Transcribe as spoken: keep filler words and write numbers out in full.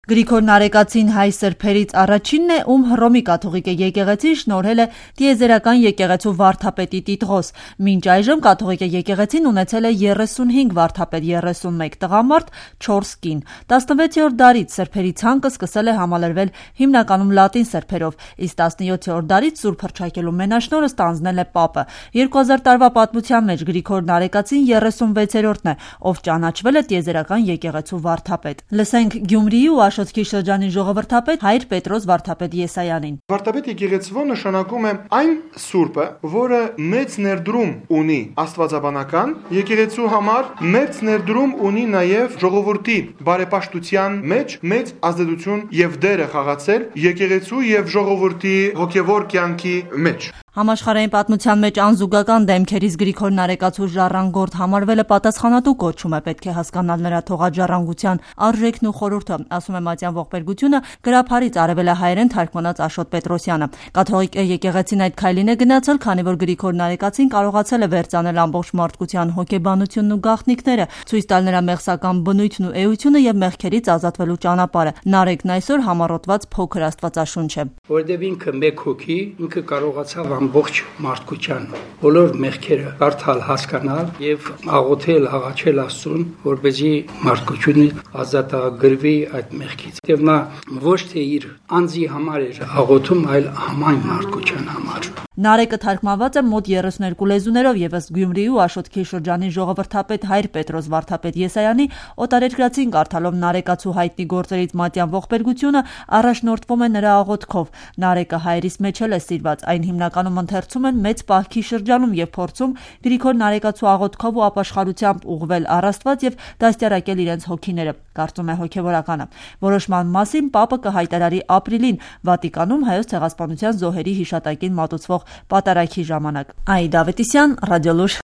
Գրիգոր Նարեկացին հայ սրբերից առաջինն է, ում Հռոմի կաթողիկե եկեղեցին շնորհել է տիեզերական եկեղեցու վարդապետի տիտղոս։ Մինչ այժմ կաթողիկե եկեղեցին ունեցել է երեսունհինգ վարդապետ, երեսունմեկ տղամարդ, չորս կին։ տասնվեցերորդ դարից սրբերի ցանկը սկսել է համալրվել հիմնականում լատին սրբերով, իսկ տասնյոթերորդ դարից սուրբ հռչակելու մենաշնորհը ստանձնել է պապը։ երկու հազար տարվա պատմության մեջ Գրիգոր Նարեկացին երեսունվեցերորդն է, ով ճանաչվել է տիեզերական եկեղեցու վարդապետ։ Լսենք Գյումրիի ու Աշոտքի շրջանի ժողովրդապետ Հայր Պետրոս վարդապետ Եսայանին։ Վարդապետ եկեղեցվո նշանակում է այն սուրբը, որը մեծ ներդրում ունի աստվածաբանական եկեղեցու համար, մեծ ներդրում ունի նաև ժողովրդի բարեպաշտության մեջ մեծ ազդեցություն եւ դեր է խաղացել եկեղեցու եւ ժողովրդի հոգեվոր կյանքի մեջ։ Համաշխարհային պատմության մեջ անզուգական դեմքերից Գրիգոր Նարեկացու ժառանգորդ համարվելը պատասխանատու կոչում է, պետք է հասկանալ նրա թողած ժառանգության արժեքն ու խորհուրդը, ասում է Մատյան ողբերգությունը գրաբարից արևելահայերեն թարգմանած Աշոտ Պետրոսյանը։ Կաթողիկ եկեղեցին այդ քայլին է գնացել, քանի որ Գրիգոր Նարեկացին կարողացել է վերծանել ամբողջ մարդկության հոգեբանությունն ու գաղտնիքները, ցույց տալ նրա մեղսական բնույթն ու էությունը եւ մեղքերից ազատվելու ճանապարհը։ Նարեկն այսօր համառոտված փոքր աստվածաշունչ է։ Որտեւ ինքը մեկ հոգի, ինքը կարողացավ ամբողջ մարդկության բոլոր մեղքերը կարդալ, հասկանալ եւ աղոթել, աղաչել Աստծուն, որպեսզի մարդկությունը ազատագրվի այդ մեղքից։ Եվ նա ոչ թե իր անձի համար էր աղոթում, այլ համայն մարդկության համար։ Նարեկը թարգմանված է մոտ երեսուներկու լեզուներով եւ ըստ Գյումրիի ու Աշոտքի շրջանի ժողովրդապետ Հայր Պետրոս վարդապետ Եսայանի օտարերկրացին կարդալով Նարեկացու հայտնի գործերից Մատյան ողբերգությունը առաջնորդվում է նրա աղոթքով։ Նարեկը հայրից մեջ էլ է սիրված, այն հիմնականում ընթերցում են մեծ պահքի շրջանում եւ փորձում Գրիգոր Նարեկացու աղոթքով ու ապաշխարությամբ ուղղվել առ Աստված եւ դաստիարակել իրենց հոգիները, կարծում է հոգեվորականը։ Որոշման մասին Պապը կհայտարարի ապրիլին Վատիկանում հայոց ցեղասպանության զոհերի հիշատակին մատուցվող պատարագի ժամանակ։ Այդա Ավետիսյան, Ռադիոլուր։